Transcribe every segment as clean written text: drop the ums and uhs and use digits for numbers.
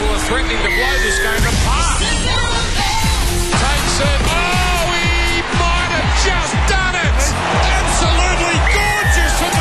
Newcastle are threatening to blow this game apart. Takes it. Oh, he might have just done it. Absolutely gorgeous from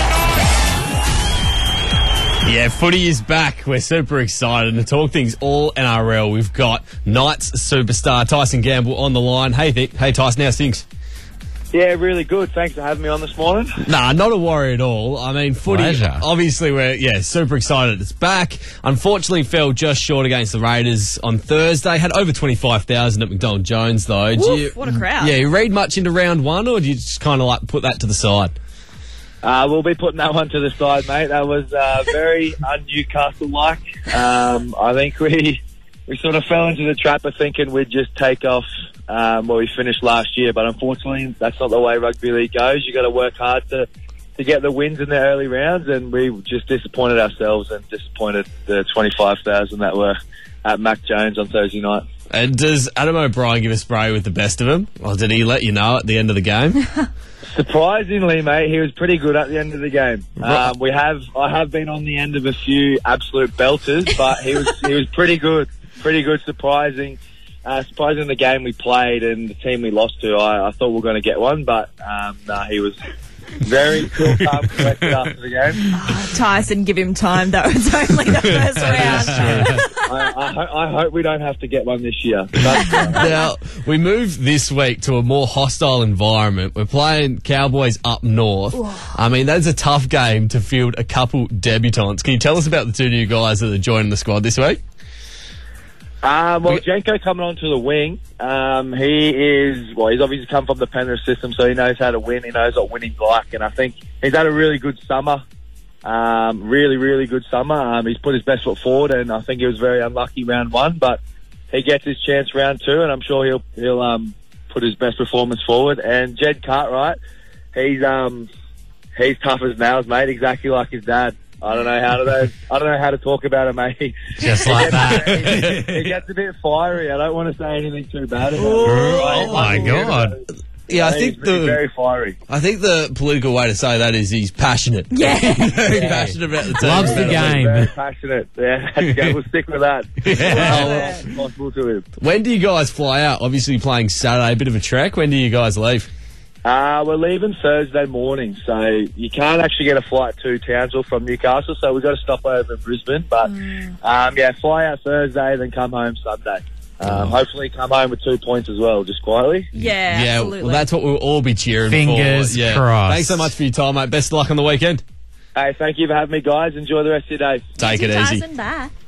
the night. Yeah, footy is back. We're super excited to talk things all NRL. We've got Knights superstar Tyson Gamble on the line. Hey Tyson, how's things? Yeah, really good. Thanks for having me on this morning. Nah, not a worry at all. I mean, footy, Pleasure. obviously we're, super excited it's back. Unfortunately fell just short against the Raiders on Thursday. Had over 25,000 at McDonald Jones, though. Woof, what a crowd. Yeah, you read much into round one, or do you just kind of like put that to the side? We'll be putting that one to the side, mate. That was very un-Newcastle-like. I think we sort of fell into the trap of thinking we'd just take off where we finished last year, but unfortunately that's not the way rugby league goes. You got to work hard to get the wins in the early rounds, and we just disappointed ourselves and disappointed the 25,000 that were at Mac Jones on Thursday night. And does Adam O'Brien give a spray with the best of them, or did he let you know at the end of the game? Surprisingly, mate, he was pretty good at the end of the game. I have been on the end of a few absolute belters, but he was pretty good. Pretty good, surprising the game we played and the team we lost to. I thought we were going to get one, but he was very cool, calm, collected after the game. Tyson, give him time. That was only the first round. I hope we don't have to get one this year. Now, we move this week to a more hostile environment. We're playing Cowboys up north. I mean, that's a tough game to field a couple debutants. Can you tell us about the two new guys that are joining the squad this week? Jenko coming onto the wing. He's obviously come from the Penrith system, so he knows how to win. He knows what winning's like, and I think he's had a really good summer. Really, really good summer. He's put his best foot forward, and I think he was very unlucky round one, but he gets his chance round two, and I'm sure he'll put his best performance forward. And Jed Cartwright, he's tough as nails, mate, exactly like his dad. I don't know how to talk about him, mate. Just like that. He gets a bit fiery. I don't want to say anything too bad about him. Oh my God. Yeah, I think he's very fiery. I think the political way to say that is he's passionate. Yeah. Very passionate about the team. Loves the game. Very passionate. Yeah, we'll stick with that. Possible to him. When do you guys fly out? Obviously playing Saturday, a bit of a trek. When do you guys leave? We're leaving Thursday morning, so you can't actually get a flight to Townsville from Newcastle, so we've got to stop over in Brisbane. But, fly out Thursday, then come home Sunday. Hopefully come home with 2 points as well, just quietly. Yeah, absolutely. Well, that's what we'll all be cheering Fingers for. Yeah. crossed. Thanks so much for your time, mate. Best of luck on the weekend. Hey, thank you for having me, guys. Enjoy the rest of your day. Take it easy. Tyson, bye.